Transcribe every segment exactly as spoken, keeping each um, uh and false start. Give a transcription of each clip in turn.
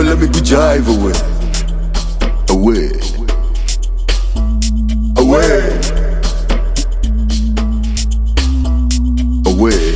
on, let me go jive away. Away. Away. Away.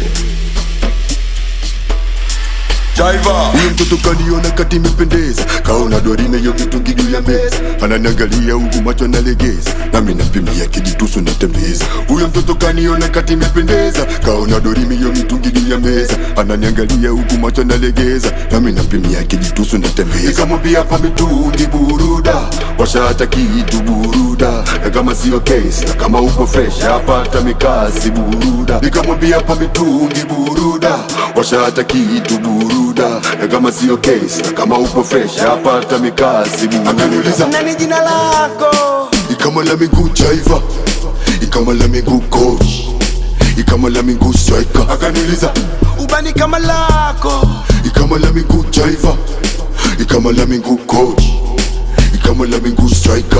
Jaiva. Huyo mtoto kaniona kati mependeza, kaona dorime yo mitungi juu ya meza, ananiangalia huku macho nalegeza, nami napimia kijitusu natembeza. Huyo mtoto kaniona kati mependeza, kaona dorime yo mitungi juu ya meza, ananiangalia huku macho nalegeza, nami napimia kijitusu natembeza. Nikamwambia hapa mitungi buruda, washa hata kitu buruda, na kama sio case, na kama uko fresh hapa hata mikasi buruda. Nikamwambia hapa mitungi buruda, washa hata kitu buruda, na kama sio case, na kama upo fresh hapa hata mikasi buruda. Akaniuliza nani jina lako? Ikama la mingu Jaiva, ikama la mingu coach, ikama la mingu striker. Akaniuliza ubani kama lako? Ikama la mingu Jaiva, ikama la mingu coach, ikama la mingu striker.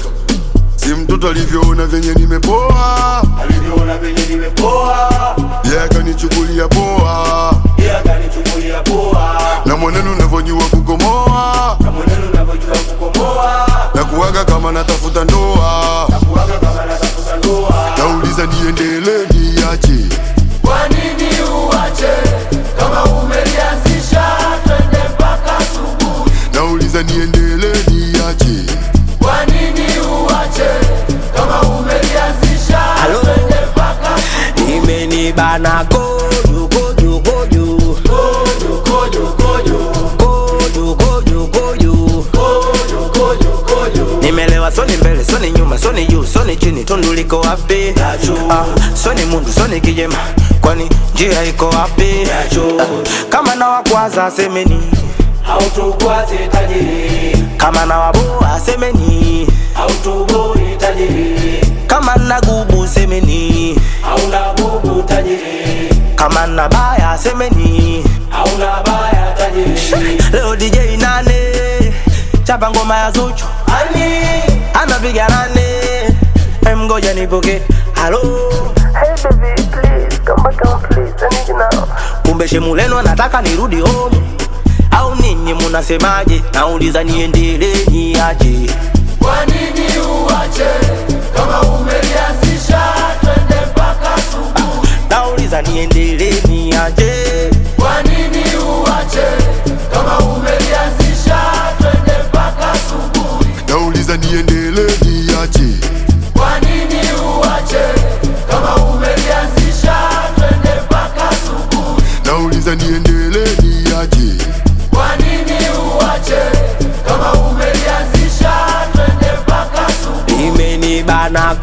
Si mtoto alivyoona venye nimepoa, Alivyoona venye nimepoa, yeah akanichukulia poa, yeah akanichukulia poa, na mwenendo unavyojua kukomoa, na mwenendo unavyojua kukomoa, na kuwaga kama natafuta ndoa, na kuwaga kama natafuta ndoa. nauliza niendelee niache? Kwa nini uache kama umelianzisha, twende mpaka asubuhi? Nauliza niendelee niache? Kwa nini uache kama umelianzisha, twende mpaka asubuhi? Imenibana kojo kojo kojo kojo kojo kojo kojo kojo kojo kojo kojo kojo. Nimelewa soni mbele soni nyuma soni juu soni chini, tundu liko wapi? Ah, soni mundu soni kijema, kwani njia iko wapi? Ah, kama na wakwaza semeni hautukwaze tajiri, kama na waboa semeni hautuboi tajiri, kama na gubu semeni hauna gubu tajiri, kama na baya semeni hauna baya tajiri. Leo D J nane chapa ngoma ya Zuchu, ani anapiga nane, mgoja nipoke. Hello, Hey baby, please come back home, please. I need you now. kumbe Shemuleno anataka nirudi home, au ninyi munasemaje? Nauliza niendelee niache? Kwa nini uache kama umelianzisha, twende mpaka asubuhi? Nauliza niendelee niache? Kwa nini uache kama umelianzisha, twende mpaka asubuhi? Nauliza niendelee niache? Kwa nini uache kama umelianzisha, twende mpaka asubuhi? Nauliza niendelee niache? Kwa nini uache kama umelianzisha, twende mpaka asubuhi? Imenibana